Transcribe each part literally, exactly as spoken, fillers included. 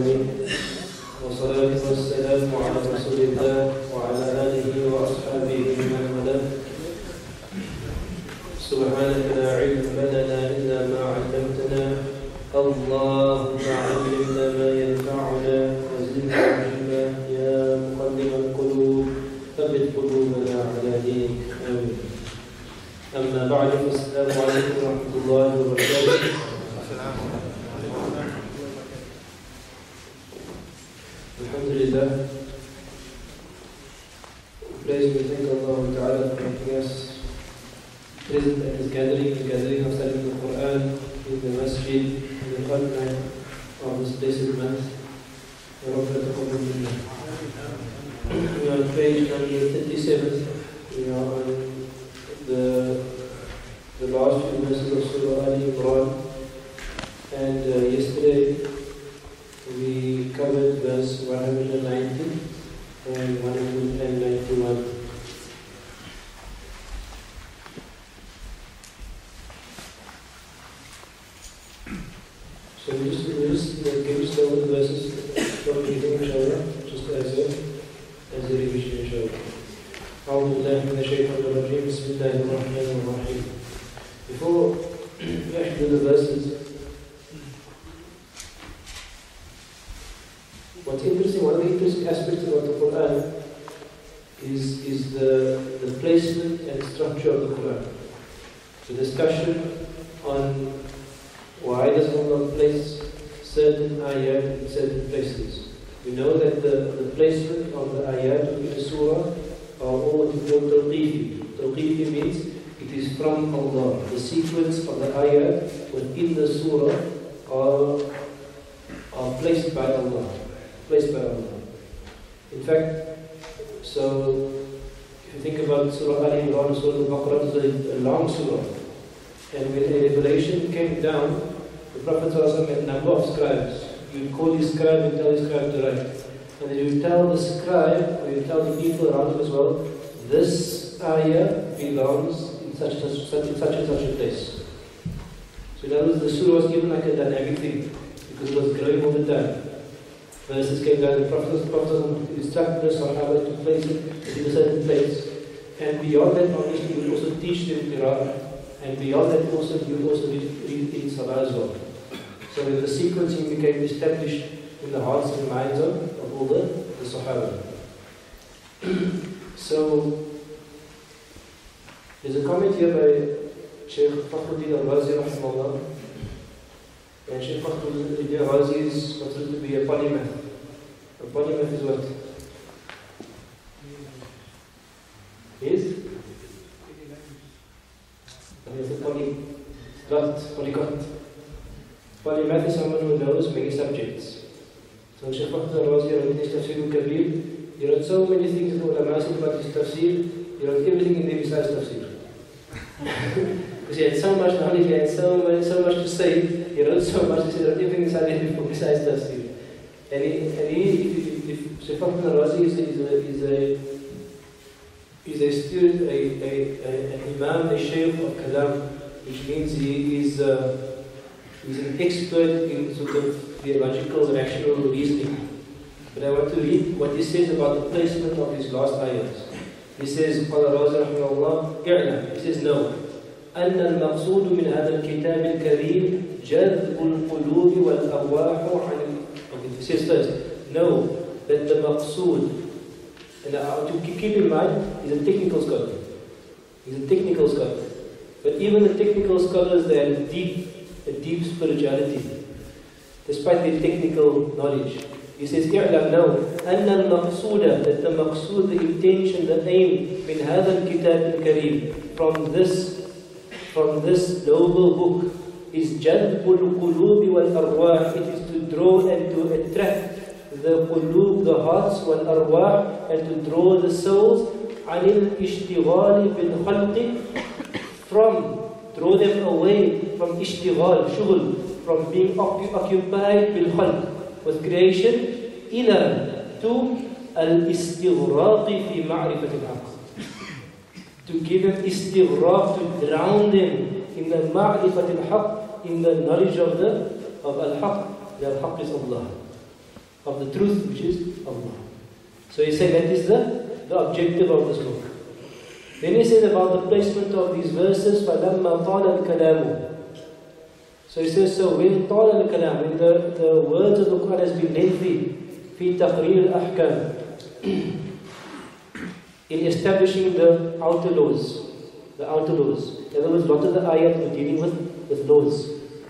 العالمين والصلاة والسلام على رسول الله وعلى آله وأصحابه من والاه. سبحانك لا علم لنا إلا ما علمتنا، اللهم علمنا ما ينفعنا وزدنا علما يا مقلب القلوب ثبت قلوبنا على دينك، آمين. أما بعد، السلام عليكم ورحمة الله وبركاته. Alhamdulillah, praise we thank Allah Ta'ala for making us present at this gathering, the gathering of studying the Quran in the masjid, in the Qur'an of this blessed month. We are on page number thirty-seven. We are on the, the last few verses of Surah Ali Imran, and uh, yesterday we covered verse one hundred ninety and one hundred ninety-one. So we just, we just uh, give some of the verses from the beginning, inshallah, just as a, as a revision, inshallah. أعوذ بالله من الشيطان الرجيم. بسم الله الرحمن الرحيم. Before we actually do the verses, what's interesting, one of the interesting aspects about the Quran is, is the, the placement and structure of the Quran. The discussion on why does Allah place certain ayat in certain places. We know that the, the placement of the ayat in the surah are all what we call tawqifi. Tawqifi means it is from Allah. The sequence of the ayat within the surah are, are placed by Allah. Placed by Allah. In fact, so if you think about Surah Ali Imran, Surah Al-Baqarah is a, a long surah, and when a revelation came down, the Prophet ﷺ had a number of scribes. You would call his scribe and tell his scribe to write, and then you would tell the scribe, or you would tell the people around him as well, this ayah belongs in such and such, in such and such a place. So in other words, the surah was given like a dynamic thing, because it was growing all the time. Verses came down, the Prophet, the Prophet instructed the Sahaba to place it in a certain place. And beyond that, obviously, you would also teach them Qira'ah. And beyond that, also, you would also read, read in Salah as well. So when the sequencing became established in the hearts and minds of, of all the, the Sahaba. So, there's a comment here by Shaykh Fakhruddin al-Razi, rahimahullah. And Shaykh Fakhruddin al-Razi is considered to be a polymath. A polymath is what? Is? It's a polyglot, polyglot. Polymath is someone who knows many subjects. So Shaykh Fakhruddin al-Razi wrote his Tafsir al-Kabir. He wrote so many things that ulama said about his tafsir. He wrote everything in there besides tafsir. Because he had so much knowledge, he had so much, so much to say. He wrote so much, he wrote everything inside besides tafsir. And he, and he if Shaykh Fakhruddin al-Razi is, is, a, is, a, is a student, a, a, a, an imam, a shaykh of kalam, which means he is uh, he's an expert in sort of theological, rational reasoning. But I want to read what he says about the placement of his last ayahs. He says, قال الرازي رحمه الله اعلم. He says, no. أن المقصود من هذا الكتاب الكريم جذب القلوب والأرواح عن. He says first, no, that the maqsood, and uh, to keep in mind, he's a technical scholar. He's a technical scholar. But even the technical scholars, they have deep, a deep spirituality, despite their technical knowledge. He says, اعلم, no, أن المقصود, that the maqsood, the intention, the aim, من هذا الكتاب الكريم, from this, from this noble book, is جذب القلوب والأرواح. It is to draw and to attract the qulub, the hearts, والأرواح, and to draw the souls عن الاشتغال بالخلق, from, draw them away from اشتغال, شغل, from being occupied بالخلق, with creation, إلى, to الاستغراق في معرفة الحق, to give them istighraq, to drown them in the ma'rifat al-haq, in the knowledge of the of al-haq. The al-haq is Allah. of the truth, which is Allah. So he said that is the, the objective of this book. Then he said about the placement of these verses, فَلَمَّا طَالَ الْكَلَامُ. So he says, so when طَالَ الْكَلَامُ, when the, the words of the Quran has been lengthy, فِي تَقْرِيرِ الْأَحْكَامِ, in establishing the outer laws, the outer laws. In other words, a lot of the ayat were dealing with, with laws.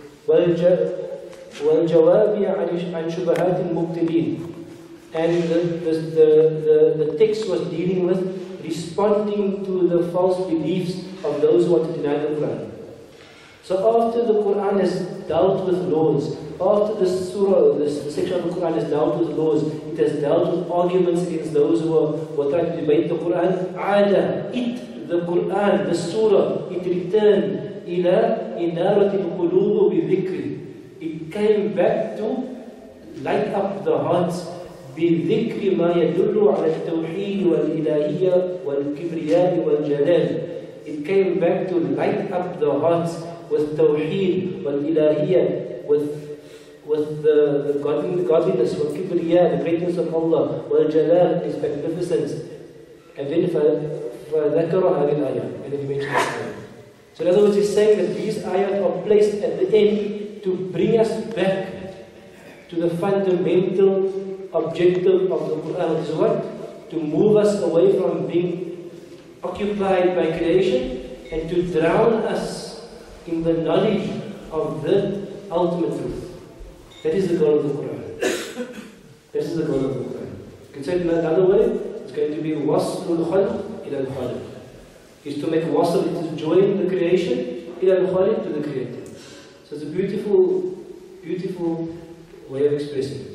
وَالْجَوَابِ عَنْ شُبَهَاتِ الْمُبْتِلِينَ. And the, the, the, the, the text was dealing with responding to the false beliefs of those who want to deny the Quran. So after the Quran has dealt with laws, after the surah, this section of the Quran has dealt with laws, it has dealt with arguments against those who are, who are trying to debate the Quran. Ada, it, the Quran, the surah, it returned ila inarat al-qulub bi-dhikri. It came back to light up the hearts بذكر ما يدل على التوحيد والإلهية والكبرياء والجلال. It came back to light up the hearts with tawheed والإلهية, with with the, the godliness, والكبرياء, the greatness of Allah, والجلال, His magnificence. And then فذكر هذه الآية, and then he mentioned this ayah. So in other words, he's saying that these ayat are placed at the end to bring us back to the fundamental objective of the Quran, which is what? To move us away from being occupied by creation and to drown us in the knowledge of the ultimate truth. That is the goal of the Quran. This is the goal of the Quran. You can say it in another way, it's going to be waslul khalq ila al-khaliq. Is to make wasl, it is to join the creation ila al-khaliq, to the creator. So it's a beautiful, beautiful way of expressing it.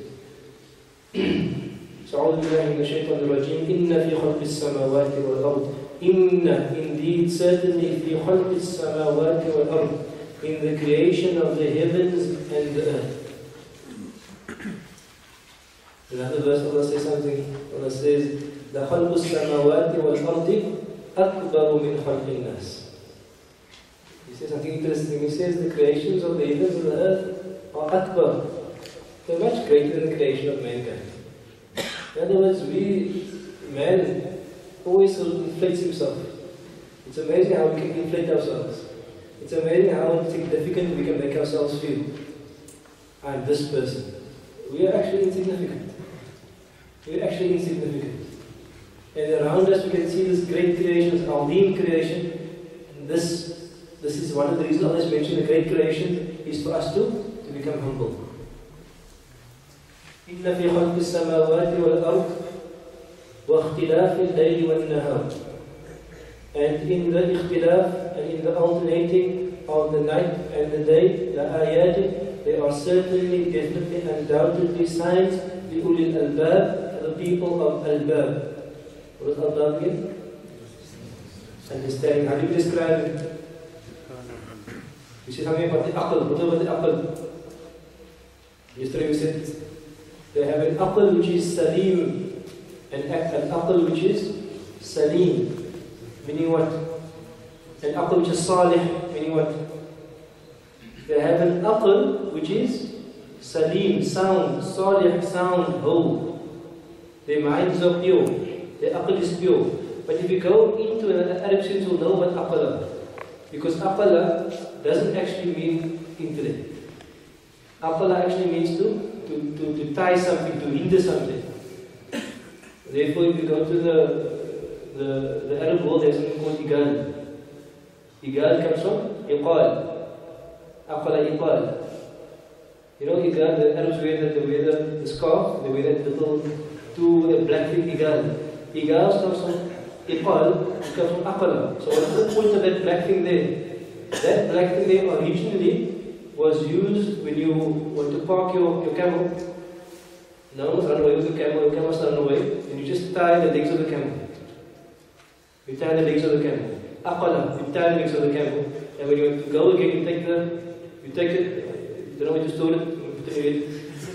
أعوذ بالله من الشيطان الرجيم إن في خلق السماوات والأرض إن indeed certainly في خلق السماوات والأرض, in the creation of the heavens and the earth. Another verse Allah says something. Allah says لخلق السماوات والأرض أكبر من خلق الناس. He says something interesting. He says the creations of the heavens and the earth are akbar. They're much greater than the creation of mankind. In other words, we, man, always inflates himself. It's amazing how we can inflate ourselves. It's amazing how insignificant we can make ourselves feel. I'm this person. We are actually insignificant. We are actually insignificant. And around us we can see this great creation, this Aldeen creation. And this, this is one of the reasons I always mention the great creation is for us to, to become humble. إن في خلق السماوات والأرض واختلاف الليل والنهار. And in the ikhtilaf and in the alternating of the night and the day, لآيات, there are certainly, definitely, undoubtedly signs لأولي الألباب, the people of Albab. What does Albab mean? Understanding. How do you describe it? You say something about the aql. What about the aql? Yesterday we said they have an aql which is salim, and an aql which is salim, meaning what? An aql which is salih, meaning what? They have an aql which is salim, sound, salih, sound, whole. Their minds are pure, their aql is pure. But if you go into an Arab sense, you'll know what aqla, because aqla doesn't actually mean intellect. Aqla actually means to To, to, to tie something, to hinder something. Therefore, if you go to the, the, the Arab world, there's something called igal. Igal comes from iqal. Aqala iqal. You know igal, the Arabs wear the, they wear the, the scarf, they wear that little two the black thing igal. Igal comes from iqal, it comes from aqala. So what's the point of that black thing there? That black thing there originally was used when you want to park your, your camel. No one must run away with the camel, your camel must run away, and you just tie the legs of the camel. You tie the legs of the camel. Aqala, you tie the legs of the camel. And when you want to go again, you take the, you take it, you don't know where to store it, you put it in it.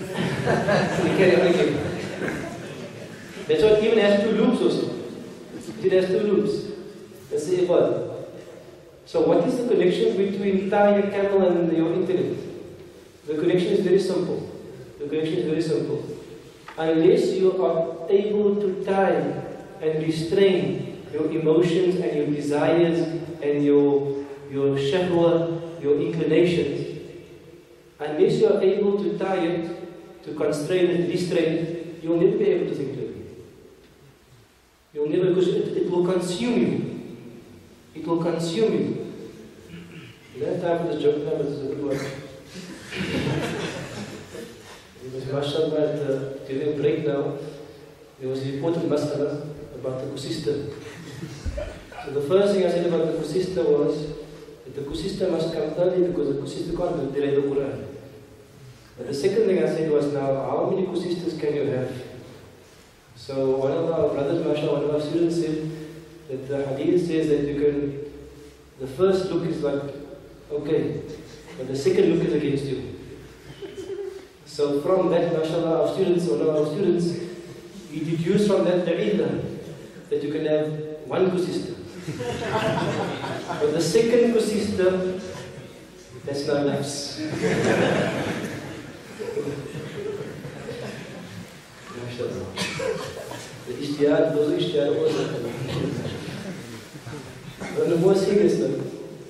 You carry on again. That's why it even has two loops also. It has two loops. That's the iqal. So what is the connection between tying a camel and your intellect? The connection is very simple. The connection is very simple. unless you are able to tie and restrain your emotions and your desires and your, your shahwa, your inclinations, unless you are able to tie it, to constrain it, restrain it, you'll never be able to think clearly. You'll never, because it, it will consume you. It will consume you. You don't have time for this joke now, but it's a good one. It was mashallah, uh, during a break now, there was a important masala about the ecosystem. So the first thing I said about the ecosystem was that the ecosystem must come early because the ecosystem can't delay the Quran. But the second thing I said was, now, how many ecosystems can you have? So one of our brothers, mashallah, one of our students said that the hadith says that you can, the first look is like, okay, but the second look is against you. So from that, mashallah, our students, one of our students, he deduced from that the ilm, that you can have one ecosystem. But the second ecosystem, that's not nafs. The ishtihad, those ishtihad also. But the more serious though,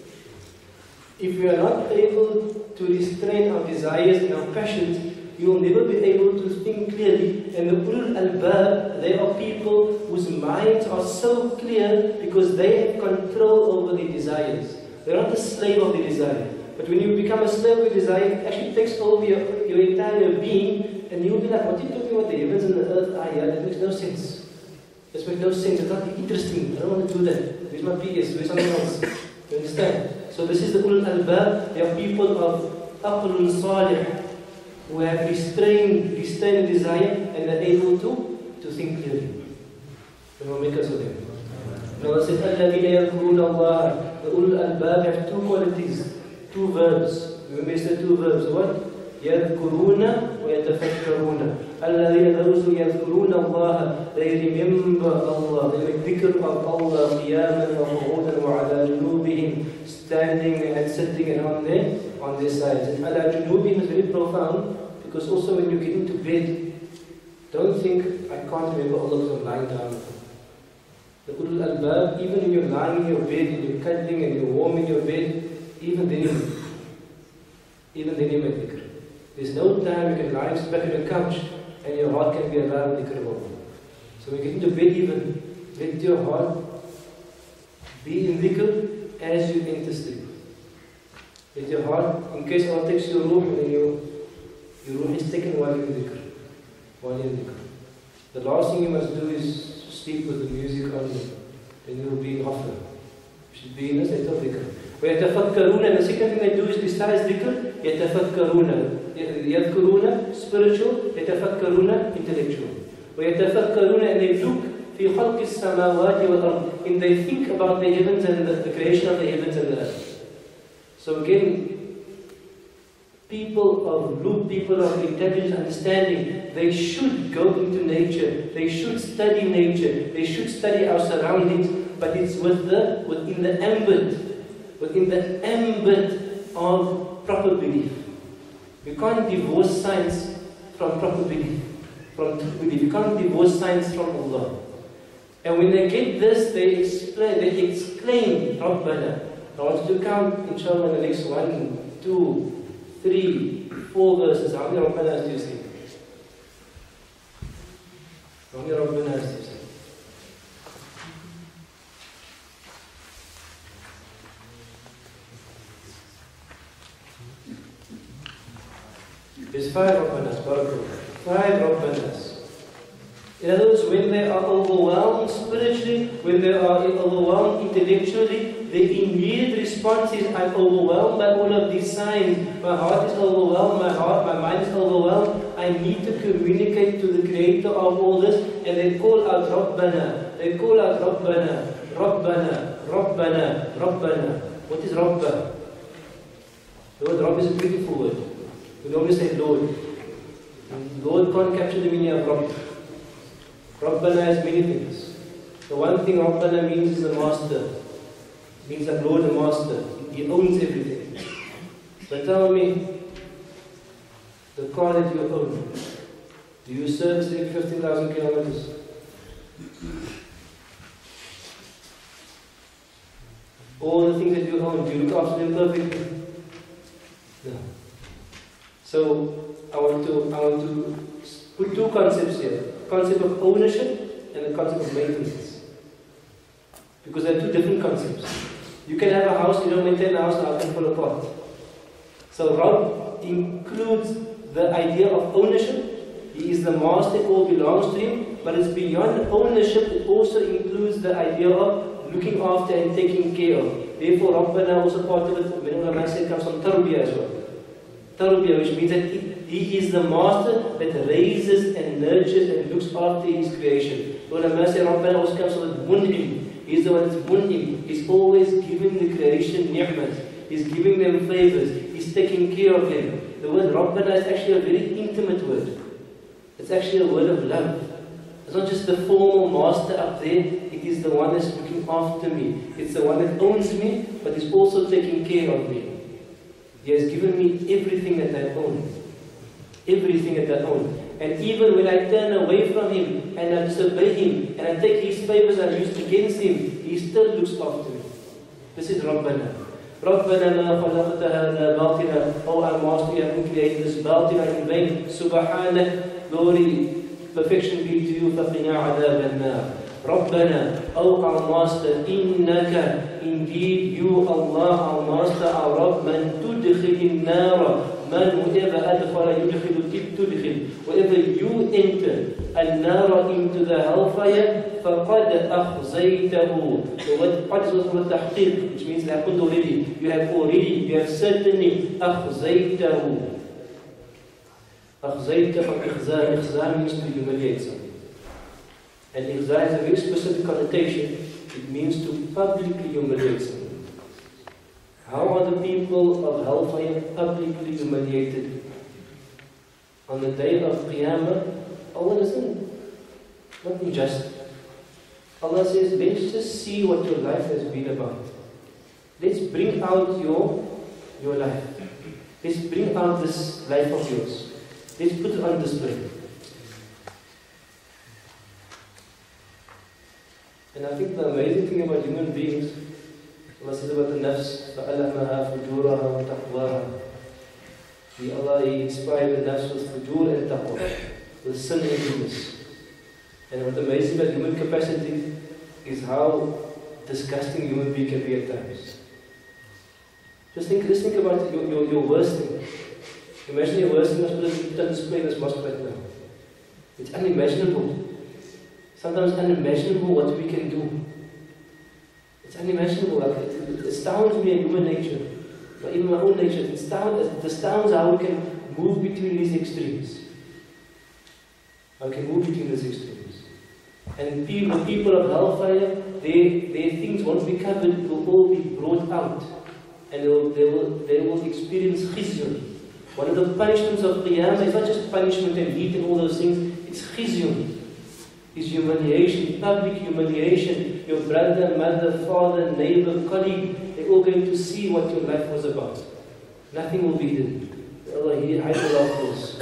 if we are not able to restrain our desires and our passions, you will never be able to think clearly. And the ulul albab, they are people whose minds are so clear because they have control over their desires. They're not a slave of their desire. But when you become a slave of your desire, it actually takes over your, your entire being, and you'll be like, what are you talking about? The heavens and the earth? Ah, yeah, that makes no sense. This makes no sense. It's not interesting. I don't want to do that. Where's my P S? Where's something else? You understand? So this is the ulul albab. They are people of aqlun salih, who have restrained, restrained desire and are able to, to think clearly. And we'll make us of them. And Allah said, الَّذِينَ يَذْكُرُونَ اللَّهَ. The ulul albab have two qualities, two verbs. Remember, said two verbs. What? يَذْكُرُونَ وَيَتَفَكَّرُونَ. الَّذِينَ those who يَذْكُرُونَ اللَّهَ, they remember Allah, they make dhikr of Allah, قِيَامًا وَقُعُودًا وَعَلَى جُنُوبِهِمْ, standing and sitting and on their, on their sides. And عَلَى جُنُوبِهِمْ is very profound, because also when you get into bed, don't think, I can't remember Allah because I'm lying down. The ulul albab, even when you're lying in your bed and you're cuddling and you're warm in your bed, even then you, even then you make dhikr. There's no time you can lie back on the couch and your heart can be alive with dhikr of Allah. So when you get into bed even, let your heart be in dhikr as you enter sleep. Let your heart, in case Allah takes your ruh and you your ruh is taken while you're in dhikr. While you're in dhikr. The last thing you must do is sleep with the music on, then you will be in ghafla. You should be in a state of dhikr. وَيَتَفَكَّرُونَ, and the second thing they do is besides dhikr, يَتَفَكَّرُونَ. يَذْكُرُونَ, spiritual, يَتَفَكَّرُونَ, intellectual. وَيَتَفَكَّرُونَ, and they look فِي خَلْقِ السَّمَاوَاتِ وَالْأَرْضِ, and they think about the heavens and the, the creation of the heavens and the earth. So again, people of loop, people of intelligent understanding, they should go into nature, they should study nature, they should study our surroundings, but it's with the, within the ambit, within the ambit of proper belief. You can't divorce science from proper belief, from true belief. You can't divorce science from Allah. And when they get this, they explain, they exclaim, Rabbana. I want you to count, inshallah, in the next one, two, three, four verses. How many Rabbanas do you say? How many Rabbanas do you say? There's five Rabbanas, Barakallah. Five Rabbanas. In other words, when they are overwhelmed spiritually, when they are overwhelmed intellectually, the immediate response is, I'm overwhelmed by all of these signs. My heart is overwhelmed, my heart, my mind is overwhelmed. I need to communicate to the creator of all this, and they call out Rabbana. They call out Rabbana, Rabbana, Rabbana, Rabbana. What is Rabba? The word Rabb is a beautiful word. We normally say Lord. Lord can't capture the meaning of Rabb. Rabbana has many things. The one thing Rabbana means is the master. It means that Lord and master. He owns everything. But tell me, the car that you own, Do you service every fifteen thousand kilometers? All the things that you own, do you look after them perfectly? No. So I want to I want to put two concepts here: concept of ownership and the concept of maintenance. Because they're two different concepts. You can have a house, you don't maintain the house, now it can fall apart. So Rabb includes the idea of ownership. He is the master, it all belongs to him, but it's beyond ownership, it also includes the idea of looking after and taking care of. Therefore, Rabbana also part of it, many ulama say, comes from tarbiyah as well. Tarbiyah, which means that he is the master that raises and nurtures and looks after his creation. Ulama say, Rabbana also comes from mun'im. He's the one that's mun'im. He's always giving the creation ni'mat. He's giving them favors. He's taking care of them. The word Rabbana is actually a very intimate word. It's actually a word of love. It's not just the formal master up there. It is the one that's looking after me. It's the one that owns me, but is also taking care of me. He has given me everything that I own. Everything that I own. And even when I turn away from him and I disobey him and I take his favors and use against him, he still looks after me. This is Rabbana. Rabbana ma khalaqta hadha batila. Oh our Master, you haven't created this batila in vain. Subhanak, glory, perfection be to you. Faqina adab an-nar. Rabbana, oh our Master, innaka, indeed you, Allah, our Master, our Rabb, man tudkhilin nara. Man, whoever adkhala yudkhilu tudkhil. Wherever you enter an-nara into the hellfire, faqad akhzaytahu. The word qad is also tahqiq, which means it happened already. You have already, you have certainly akhzaytahu. Akhzayta from ikhza. Ikhza means to humiliate someone. And ikhza is a very specific connotation. It means to publicly humiliate someone. How are the people of hellfire publicly humiliated? On the day of Qiyamah, Allah doesn't, not unjust. Allah says, let's just see what your life has been about. Let's bring out your, your life. Let's bring out this life of yours. Let's put it on display. And I think the amazing thing about human beings, Allah says about the nafs, فَأَلَمَهَا فُجُورَهَا وَتَقْوَاهَا. The Allah, He inspired the nafs with fujur and taqwa, with sin and goodness. And what's amazing about human capacity is how disgusting human being can be at times. Just think, just think about your, your, your worst thing. Imagine your worst thing, let's put it on display in this mosque right now. It's unimaginable. Sometimes unimaginable what we can do. It's unimaginable. Like it, it astounds me in human nature, but even my own nature. It astounds, it astounds how we can move between these extremes. How we can move between these extremes. And people, the people of hellfire, their, their things won't be covered, will all be brought out. And they will, they will, they will experience khizyun. One of the punishments of Qiyamah is not just punishment and heat and all those things, it's khizyun. It's humiliation, public humiliation. Your brother, mother, father, neighbor, colleague, they're all going to see what your life was about. Nothing will be hidden. Allah, He hides all of this.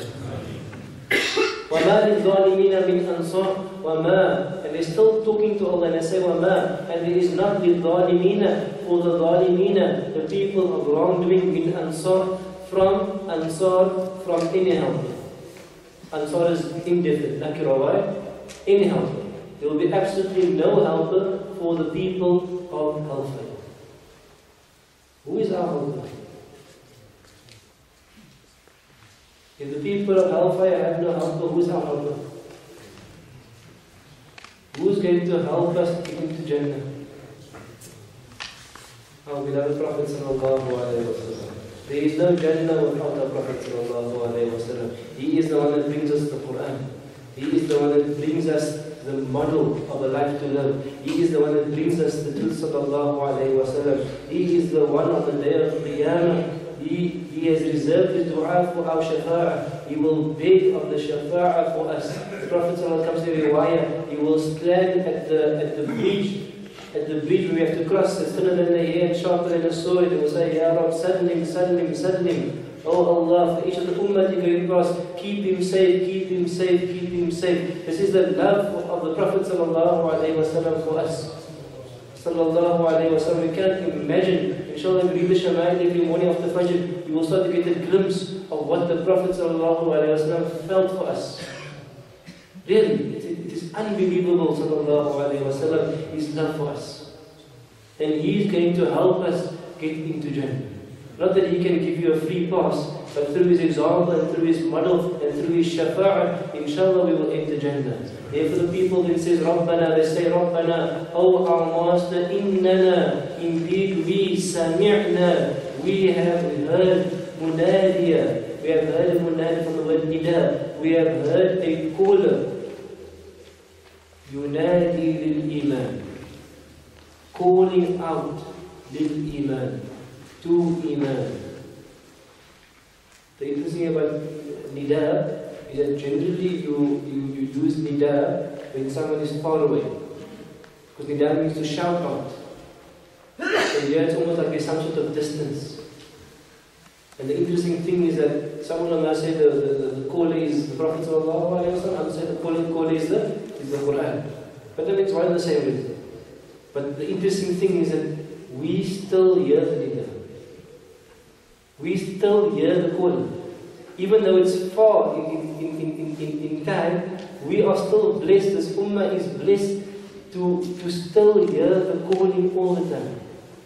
وَمَا لِلظَّالِمِينَ مِنْ أَنصَارٍ وَمَا. And they're still talking to Allah and they say وَمَا. And there is not لِلظَّالِمِينَ, for the ظَالِمِينَ, the people of wrongdoing, min ansar, from ansar, from any helper. Ansar is indefinite, nakira, why? Any helper. There will be absolutely no helper for the people of hellfire. Who is our helper? If the people of hellfire have no helper, who is our helper? Who is going to help us get into Jannah? Our beloved Prophet sallallahu alaihi wasallam. There is no Jannah without our Prophet sallallahu alaihi wasallam. He is the one that brings us the Quran. He is the one that brings us the model of a life to live. He is the one that brings us the truth sallallahu alaihi wasallam. He is the one on the day of Qiyamah. He, he has reserved his dua for our shafa'ah. He will beg of the shafa'ah for us. The Prophet sallallahu comes to riwayah. He will stand at the at the bridge, at the bridge where we have to cross. The thinner than the hair and sharper than a sword. He will say, Ya Rab, sallim, sallim, sallim. Oh Allah, for each of the ummah you cross, keep him safe, keep him safe, keep him safe. This is the love of the Prophet sallallahu alaihi wasallam for us. Sallallahu alaihi wasallam. We can't imagine. Inshallah, we read the Shama'il every morning after Fajr, you will start to get a glimpse of what the Prophet sallallahu alaihi wasallam felt for us. Really, it, it is unbelievable, sallallahu alaihi wasallam, his love for us. And he is going to help us get into Jannah. Not that he can give you a free pass, but through his example and through his model and through his shafa'ah, inshallah we will enter Jannah. Therefore the people when it says Rabbana, they say Rabbana, O our Master, innana, indeed we sami'na, we have heard munadiya, we have heard a munadi from the word nida, we have heard a caller, yunadi lil iman, calling out lil iman, to iman. The interesting thing about nida is that generally you, you, you use nida when someone is far away. Because nida means to shout out. So here it's almost like there's some sort of distance. And the interesting thing is that some ulama say the, the, the, the caller is the Prophet sallallahu alaihi wasallam, others say the caller, caller is, the, is the Quran. But then it's one the same reason. But the interesting thing is that we still hear the nida. We still hear the call. Even though it's far in, in, in, in, in time, we are still blessed. This ummah is blessed to, to still hear the calling all the time.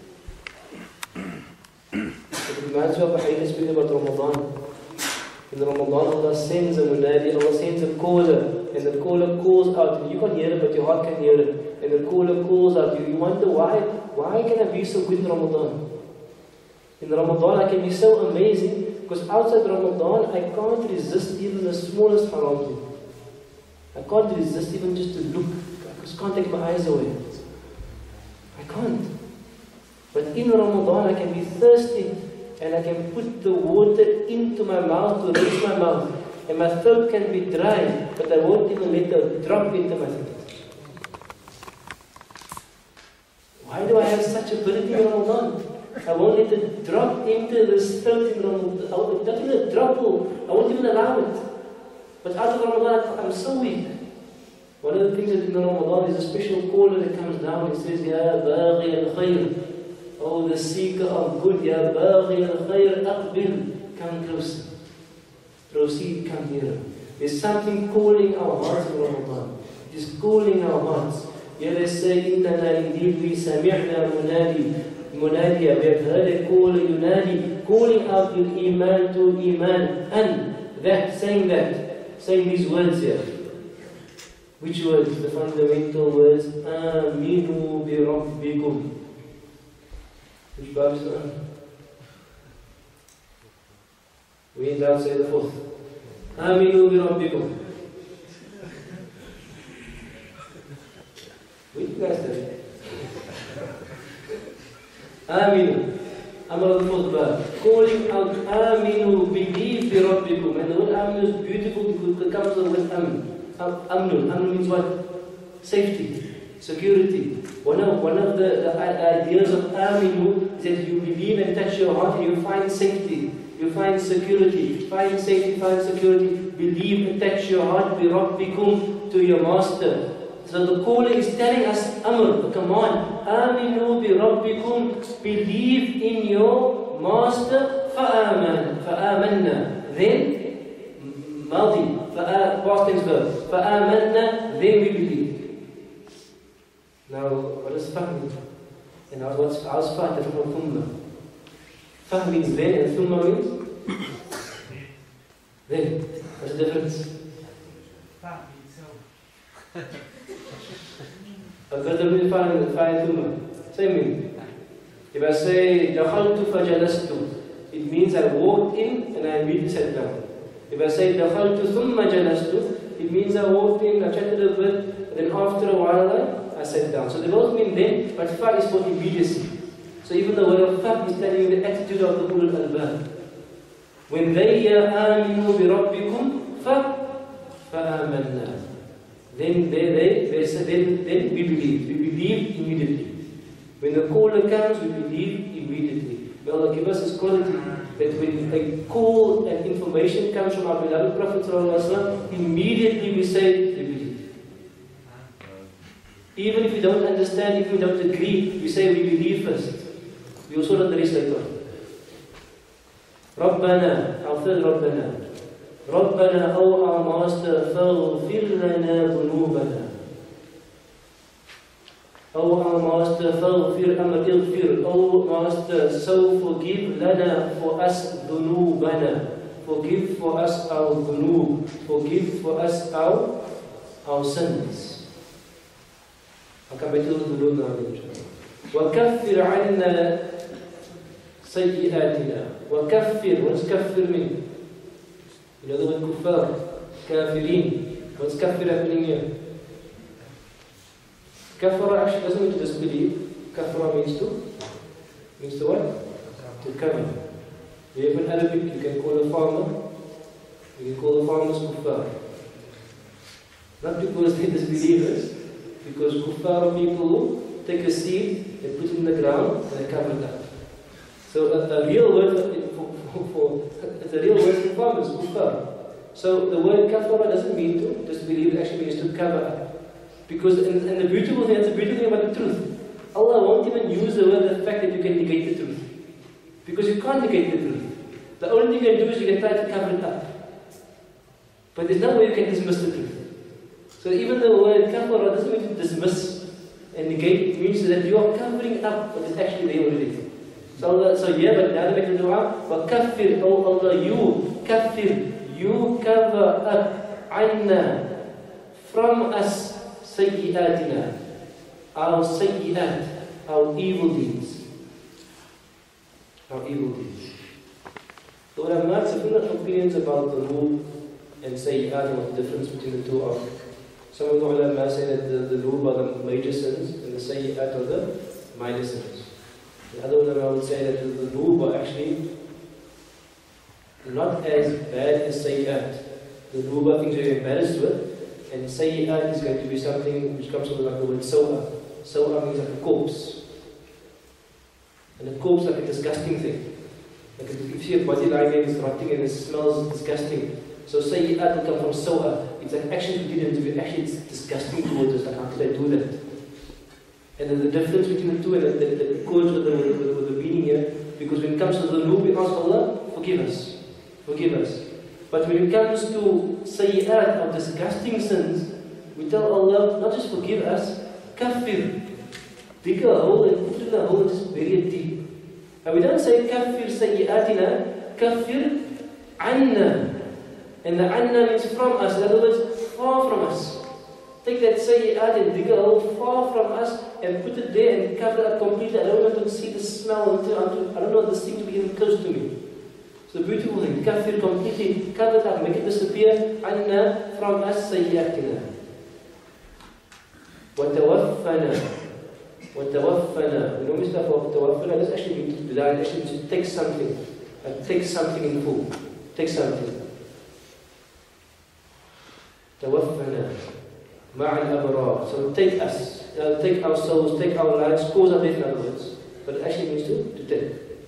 It reminds me of a hadith speaking about Ramadan. In Ramadan, Allah sends a munadi, Allah sends a caller, and the caller calls out. And you can't hear it, but your heart can hear it. And the caller calls out. You wonder why, why can I be so good in Ramadan? In Ramadan I can be so amazing because outside Ramadan I can't resist even the smallest haram thing. I can't resist even just to look. I just can't take my eyes away. I can't. But in Ramadan I can be thirsty and I can put the water into my mouth to rinse my mouth. And my throat can be dry, but I won't even let a drop into my throat. Why do I have such ability in Ramadan? I won't let it drop into the throat in Ramadan. Not even a drop, I won't even allow it. But out of Ramadan, I'm so weak. One of the things that in Ramadan is a special caller that comes down. It says, Ya baghi al-khayr. Oh, the seeker of good. Ya baghi al-khayr, aqbil. Come closer. Proceed, come here. There's something calling our hearts in Ramadan. It is calling our hearts. Here they say, Innana, indeed we sami'na munadi. Munadiya, we have heard a call, yunadi, calling out your iman to iman, and that, saying that, saying these words here. Which words? The fundamental words, Aminu bi Rabbikum. Which bab is that? We need to say the fourth. Aminu bi Rabbikum. Which guys did it? Aminu. Amr al-Fourth, calling out Aminu, believe bi Rabbikum. And the word Aminu is beautiful because it comes from the word Amn. Amnu. Amnu means what? Safety, security. One of, one of the, the ideas of Aminu is that you believe and touch your heart and you find safety. You find security. Find safety, find security. Believe and touch your heart bi Rabbikum, to your master. So the caller is telling us, Amr, come on, Aminu bi Rabbikum, believe in your master, fa'aman, fa'amanna. Then, Madi, past tense verb, fa'amanna, then we believe. Now, what does Fahm mean? And how's Fahm different from Thumma? Fahm means then, and Thumma means? Then. What's the difference? Fahm means so. What's the difference between Fahm and Thumma? Same meaning. If I say, Dakhaltu fajalastu, it means I walked in and I immediately sat down. If I say, Dakhaltu thumma jalastu, it means I walked in, I chatted a bit, and then after a while I, I sat down. So they both mean then, but fa is for immediacy. So even the word of fa is telling you the attitude of the ulul albab. When they hear Aminu bi Rabbikum, fa, fa'amanna. Then they, they, they say, then, then we believe. We believe immediately. When the caller comes, we believe immediately. May Allah give us His quality. that when a call and information comes from our beloved Prophet ﷺ, immediately we say, we believe. Even if we don't understand, if we don't agree, we say we believe first. We also learn the rest later on. Rabbana, our third Rabbana. Rabbana, O our Master, faghfir lana dhunubana. O our Master, faghfir amr ighfir. O Master, so forgive lana for us dhunubana. Forgive for us our dhunub. Forgive for us our, our sins. I'll come back to the dhunub now. وَكَفِّرْ عَنَّا سَيِّئَاتِنَا. وَكَفِّرْ, what's kaffir mean? You know the word kuffar, kafirin. What's kafir happening here? Kafara actually doesn't mean to disbelieve. Kafara means to, means to what? To cover. You have an Arabic, you can call a farmer, you can call the farmers kuffar. Not because they're disbelievers, because kuffar people who take a seed, they put it in the ground, and they cover it up. So a, a real word for, for, for it's a real word for farmers, kuffar. So the word kafara doesn't mean to disbelieve, it actually means to cover up. Because, and, and the beautiful thing, that's the beautiful thing about the truth. Allah won't even use the word, the fact that you can negate the truth. Because you can't negate the truth. The only thing you can do is you can try to cover it up. But there's no way you can dismiss the truth. So even the word kafara doesn't mean to dismiss and negate, it means that you are covering up what is actually there already. So Allah, so yeah, but now to make the dua, وَكَفِّرْ, oh Allah, you, kaffir, you cover up, عَنَّا, from us, sayyi'atina, our sayyi'at, our evil deeds. Our evil deeds. The ulama have different opinions about the dhunub and sayyi'at and what the difference between the two are. Some of the ulama say that the, the dhunub are the major sins and the sayyi'at are the minor sins. The other ulama would say that the dhunub are actually not as bad as sayyi'at. The dhunub are things you're embarrassed with, and sayyi'at is going to be something which comes from like the word sawa. Sawa means like a corpse. And a corpse is like a disgusting thing. Like if you see a body lying there, it's rotting and it smells disgusting. So sayyi'at will come from sawa. It's like actions we did and actually it's disgusting towards us. Like how could I do that? And then the difference between the two and the, the, the codes with the, with, the, with the meaning here, because when it comes to the dhunub, we ask Allah, forgive us. Forgive us. But when it comes to sayyi'at, or disgusting sins, we tell Allah, not just forgive us, kaffir. Dig a hole and put it in a hole and just bury it deep. And we don't say kaffir sayyi'atina, kaffir anna. And the anna means from us, in other words, far from us. Take that sayyi'at and dig a hole far from us and put it there and cover it up completely. I don't want to see the smell, until, until, I don't want this thing to be even close to me. So the beautiful thing, kaffir completely, cover it up, make it disappear, anna, from us sayyi'atina. وَتَوَفَّنَا وَتَوَفَّنَا. We normally start for tawaffana, this actually means to die, it actually means to take something. Like take something in full. Take something. Tawaffana. Ma'al abrar. So take us. Uh, take our souls, take our lives, cause our death in other words. But it actually means to, to take.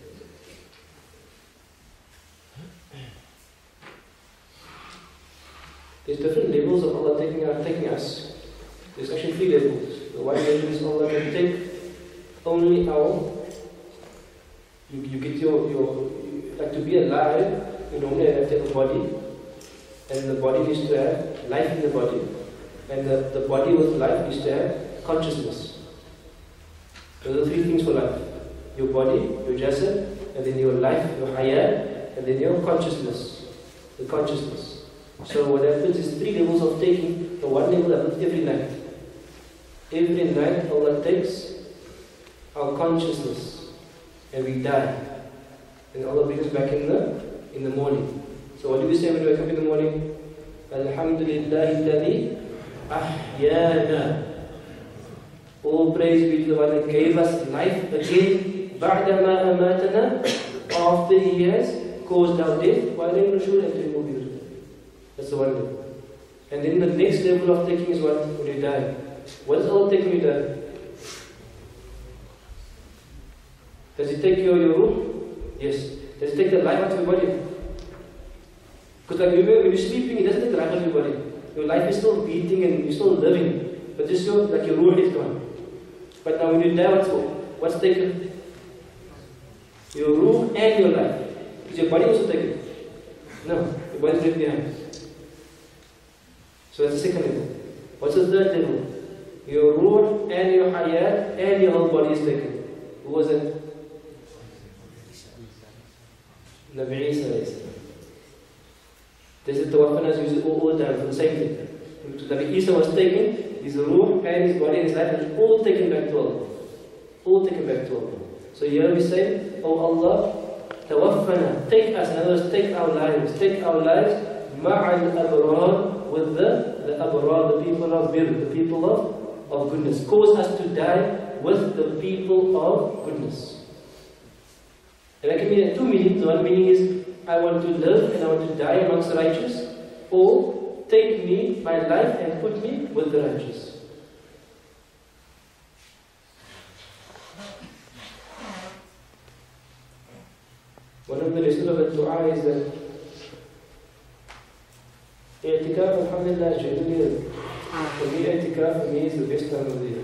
There's different levels of Allah taking, our, taking us. There's actually three levels. The one level is Allah can take only our, you, you get your, your you, like to be alive, you normally have to have a body, and the body needs to have life in the body, and the, the body with life needs to have consciousness. Those are three things for life. Your body, your jasad, and then your life, your hayat, and then your consciousness, the consciousness. So what happens is three levels of taking. The one level happens every night. Every night Allah takes our consciousness and we die. And Allah brings us back in the in the morning. So what do we say when we wake up in the morning? Alhamdulillahi alladhi ahyana. All praise be to the one that gave us life again. Ba'dama amatana. After He has caused our death. Wa alayhi nushur and we will be returned. That's the one level. And then the next level of taking is what? When you die. What does Allah take when you die? Does He take your, your ruh? Yes. Does it take the life out of your body? Because like remember, when you're sleeping, it doesn't take the life out of your body. Your life is still beating and you're still living. But just your, like your ruh is gone. But now when you die, what's, what's taken? Your ruh and your life. Is your body also taken? No, your body is left behind. So that's the second level. What's the third level? Your ruh and your hayat and your whole body is taken. Who was it? Nabi Isa alayhi salam. This is the Tawafanas use it all, all the time for the same thing. So Nabi Isa was taken, his ruh and his body and his life was all taken back to Allah. All taken back to Allah. So here we say, Oh Allah, Tawaffana, take us, in other words, take our lives, take our lives, ma'al abrar, with the, the abrar, the people of bir, the people of, of goodness. Cause us to die with the people of goodness. And that can mean two meanings. One meaning is, I want to live and I want to die amongst the righteous, or take me, my life, and put me with the righteous. One of the lessons of the dua is that i'tikaf, alhamdulillah, generally, for me, i'tikaf for me is the best time of the year.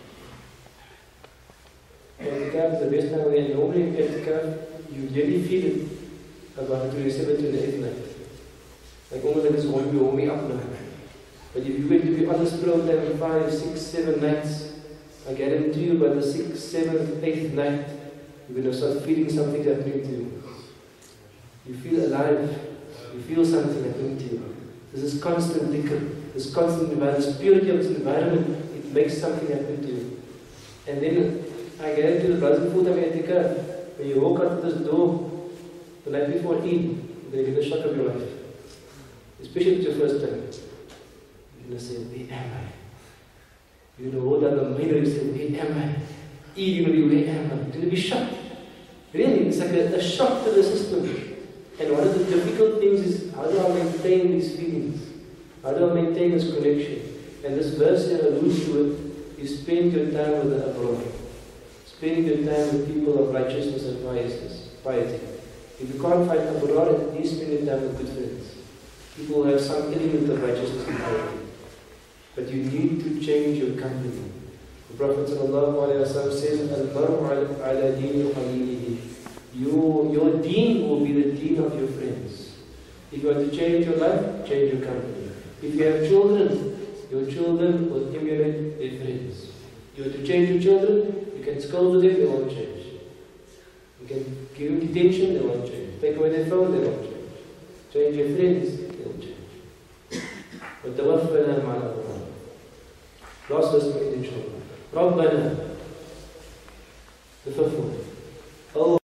I'tikaf is the best time of the year. Normally in i'tikaf, you really feel it about the twenty-seventh, twenty-eighth night. Like almost like it's going to be warming up now. But if you were to be on this program five, six, seven nights, I guarantee you by the sixth, seventh, eighth night, you're going to start feeling something happening to you. You feel alive. You feel something happening to you. This is constant dhikr. This constant environment, this purity of this environment, it makes something happen to you. And then, I guarantee you, the brothers and full-time i'tikaf, when you walk out of this door, the night before Eid, you're going to get the shock of your life. Especially if it's your first time. You're going to say, where am I? You're going to hold down the mirror and say, where am I? Eid, you're going to be, where am I? You're going to be shocked. Really, it's like a, a shock to the system. And one of the difficult things is, how do I maintain these feelings? How do I maintain this connection? And this verse here alludes to it. You spend your time with the abrar. Spend your time with people of righteousness and piousness, piety. If you can't find abrar, at least spend your time with good friends. People who have some element of righteousness and piety. But you need to change your company. The Prophet ﷺ says, Al-Maru ala deen khalilihi. Your, your deen will be the deen of your friends. If you want to change your life, change your company. If you have children, your children will emulate their friends. You want to change your children, you can scold them, they won't change. You can give them detention, they won't change. Take away their phone, they won't change. Change your friends, they won't change. But tawaffana ma'al abrar. Last verse for inshallah. Rabbana. The fifth one. Oh,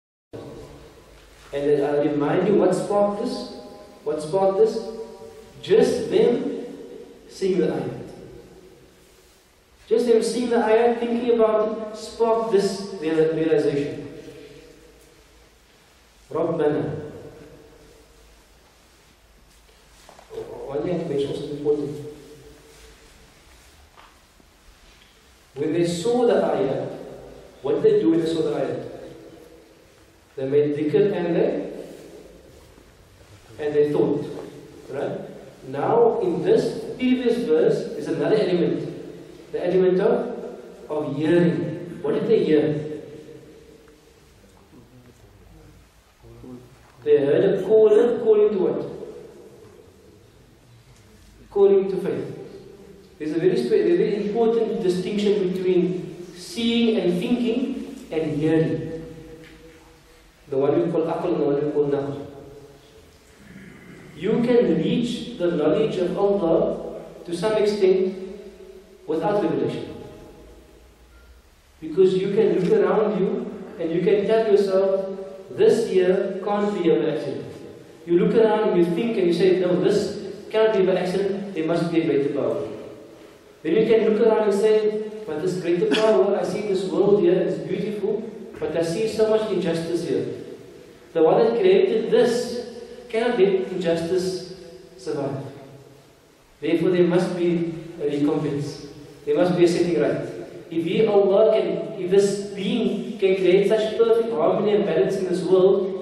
and then I'll remind you what sparked this. What sparked this? Just them seeing the ayat. Just them seeing the ayat, thinking about it, sparked this realization. Rabbana. One thing I have to mention is important. When they saw the ayat, what did they do when they saw the ayat? They made dhikr and they and they thought. Right? Now in this previous verse is another element. The element of, of hearing. What did they hear? They heard a caller calling to what? Calling to faith. There's a very, a very important distinction between seeing and thinking and hearing. The one we call aql and the one we call naql. You can reach the knowledge of Allah to some extent without revelation. Because you can look around you and you can tell yourself, this here can't be an accident. You look around and you think and you say, no, this cannot be an accident, there must be a greater power. Then you can look around and say, but this greater power, I see this world here, it's beautiful, but I see so much injustice here. The one that created this cannot let injustice survive. Therefore there must be a recompense. There must be a setting right. If He, Allah, can, if this being can create such perfect harmony and balance in this world,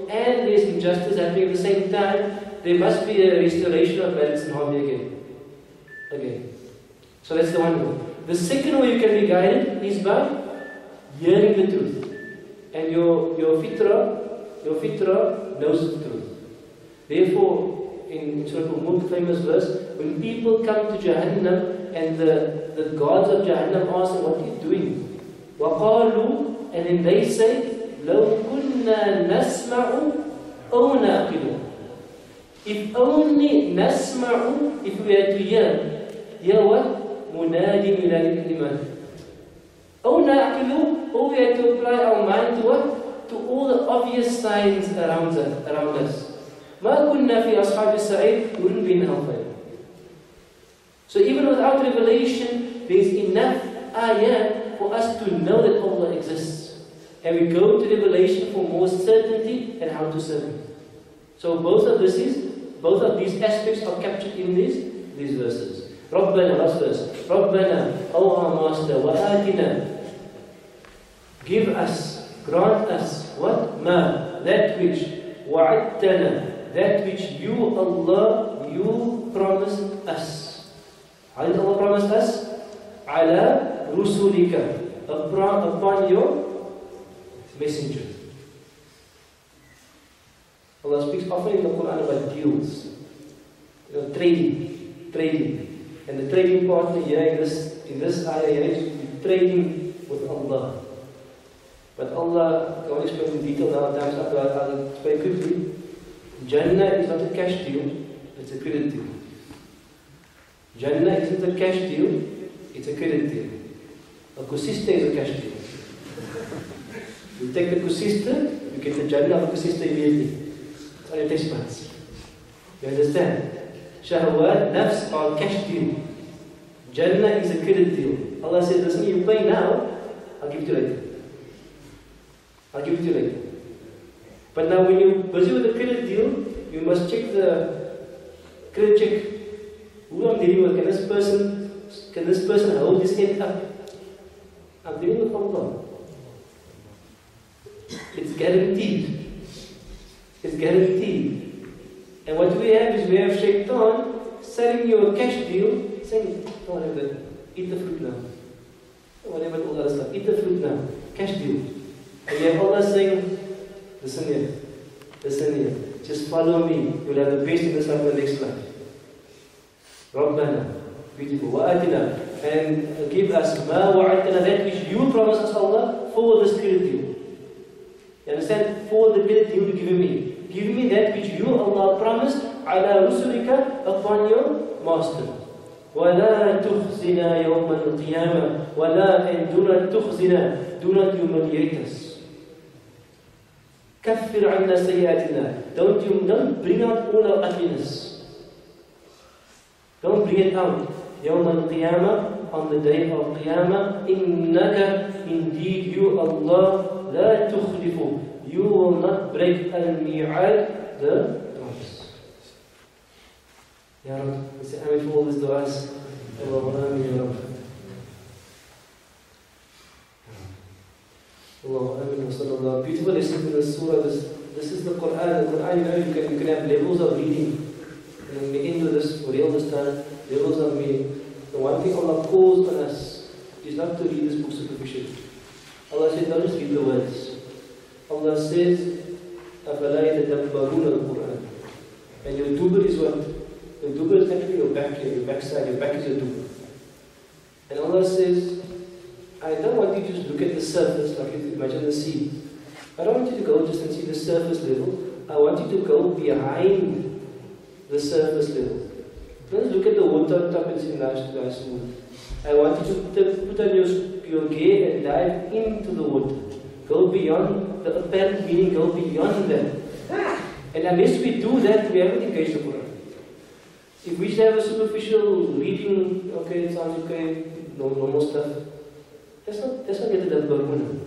and there's injustice happening at the same time, there must be a restoration of balance and harmony again. Again. So that's the one way. The second way you can be guided is by hearing the truth. And your your fitra, your fitra knows the truth. Therefore, in Surah Al-Mulk, famous verse, when people come to Jahannam and the, the gods of Jahannam ask them, what are you doing? وَقَالُوا, and then they say, لَوْ كُنَّا نَسْمَعُ أَوْ نَعْقِلُ. If only نَسْمَعُ, if we had to hear, hear what? مُنَادٍ مِلَانِ الْإِيمَانِ. أَوْ نَعْقِلُ, or we had to apply our mind to what? To all the obvious signs around us. Around us. مَا كُنَّا فِي أَصْحَابِ السَّعِيرِ, we wouldn't be in hellfire. So even without revelation, there is enough ayah for us to know that Allah exists. And we go to revelation for more certainty and how to serve Him. So both of this is, both of these aspects are captured in these, these verses. رَبَّنَا, last verse. رَبَّنَا, O our Master, وَآتِنَا, give us, grant us, what? مَا, that which, وَعَدْتَنَا, that which you, Allah, you promised us. How did Allah promise us? عَلَى رُسُلِكَ, upon, upon your messenger. Allah speaks often in the Quran about deals. You know, trading. Trading. And the trading partner here in this, in this ayah here is trading with Allah. But Allah, I can't explain in detail now, time's up, I'll explain quickly. Jannah is not a cash deal, it's a credit deal. Jannah isn't a cash deal, it's a credit deal. A kusista is a cash deal. You take the kusista, you get the Jannah of the kusista immediately. It's on your taste buds. You understand? Shahwat, nafs are cash deal. Jannah is a credit deal. Allah says, listen, you pay now, I'll give it to you later. I'll give it to you later. But now when you're busy with the credit deal, you must check the credit check. Who I'm dealing with? Can this person, can this person hold this end up? I'm dealing with Allah. It's guaranteed. It's guaranteed. And what we have is we have Shaitan selling you a cash deal, saying, don't have that. Eat the fruit now. Don't worry about all that stuff. Eat the fruit now. Cash deal. And you have Allah saying, listen here. Listen here. Just follow me. You'll have the best in this life and the next life. Rabbana. Beautiful. Wa'atina. And give us ma wa'atina, that which you promised us, Allah, for this credit deal. You understand? For the credit deal you're giving me. Give me that which you, Allah, promised, ala rusulika, upon your master. وَلَا تُخْزِنَا يَوْمَ الْقِيَامَةِ وَلَا, and do not تُخْزِنَا, do not humiliate us. كَفِّرْ عَنَّا سَيِّئَاتِنَا, don't you, don't bring out all our ugliness. Don't bring it out. يَوْمَ الْقِيَامَةِ, on the day of Qiyamah, إِنَّكَ, indeed you, Allah, لَا تُخْلِفُ, you will not break al-mi'ad, the promise. Ya Rabbi, let's say amen for all these du'as. Allahumma amin, Ya Rabbi. Allahumma amin wa sallallahu. Beautiful lesson to this surah. This, this is the Quran. The Quran, you know, you can, you can have levels of reading. And we end with this for real this time. Levels of meaning. The one thing Allah calls on us is not to read this book superficially. Allah says, don't just read the words. Allah says, أَفَلَا يَتَدَبَّرُونَ الْقُرْآنِ. And your dubur is what? Your dubur is actually your back here, your backside, your back is your dubur. And Allah says, I don't want you to just look at the surface, like you imagine the sea. I don't want you to go just and see the surface level. I want you to go behind the surface level. Don't just look at the water on top and see nice, nice water. I want you to put on your, your gear and dive into the water. Go beyond the apparent meaning, go beyond that. And unless we do that, we haven't engaged the Quran. If we just have a superficial reading, okay, it sounds okay, normal stuff, that's not, that's not yet a tadabbur.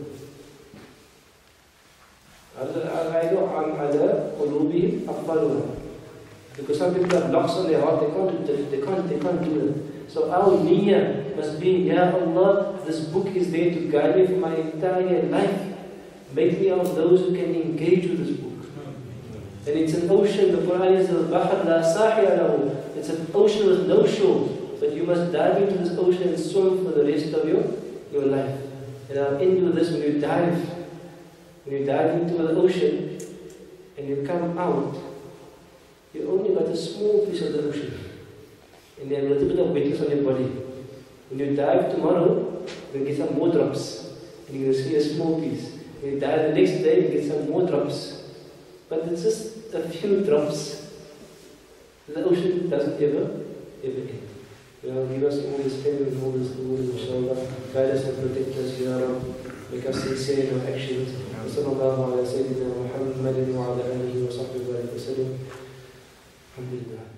Because some people have locks on their heart, they can't do it, they can't, they can't do it. So our niyyah must be, Ya Allah, this book is there to guide me for my entire life. Make me of those who can engage with this book. And it's an ocean. The Quran is al-bahr la sahila lahu. It's an ocean with no shore. But you must dive into this ocean and swim for the rest of your, your life. And I'll end with this. When you dive, when you dive into the ocean and you come out, you only got a small piece of the ocean. And you have a little bit of wetness on your body. When you dive tomorrow, you'll get some more drops. And you're going to see a small piece. When you dive the next day, you get some more drops. But it's just a few drops. The ocean doesn't ever, ever end. You know, give us all this pain and all this glory, inshallah. Guide us and protect us, Ya Rabb. Make us sincere in our actions. وصلى الله على سيدنا محمد وعلى آله وصحبه وسلم. الحمد لله.